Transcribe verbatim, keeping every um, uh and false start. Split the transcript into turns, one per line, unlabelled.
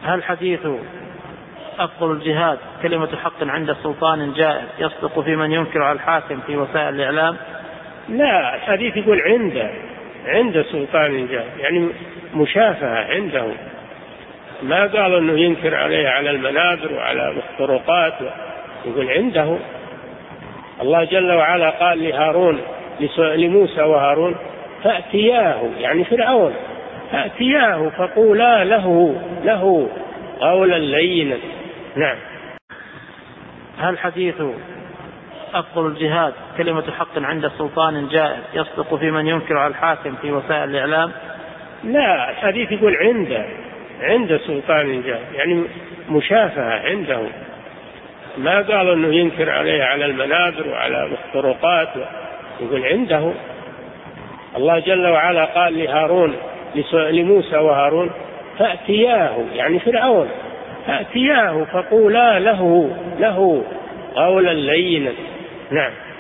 هل حديث أفضل الجهاد كلمة حق عند سلطان جائر يصدق في من ينكر على الحاكم في وسائل الإعلام؟
لا، الحديث يقول عنده عند سلطان جائر، يعني مشافهة عنده، ما قال أنه ينكر عليه على المنابر وعلى الطرقات، يقول عنده. الله جل وعلا قال لهارون لموسى وهارون فأتياه، يعني فرعون، فأتياه فقولا له له قولا لينا. نعم.
هل حديث أفضل الجهاد كلمة حق عند سلطان جائر يصدق في من ينكر على الحاكم في وسائل الإعلام؟
لا، الحديث يقول عنده عند سلطان جائر، يعني مشافهة عنده، ما قال أنه ينكر عليه على المنابر وعلى الطرقات، يقول عنده. الله جل وعلا قال لهارون لموسى وهارون فأتياه، يعني فرعون، فأتياه فقولا له له قولا لينا. نعم.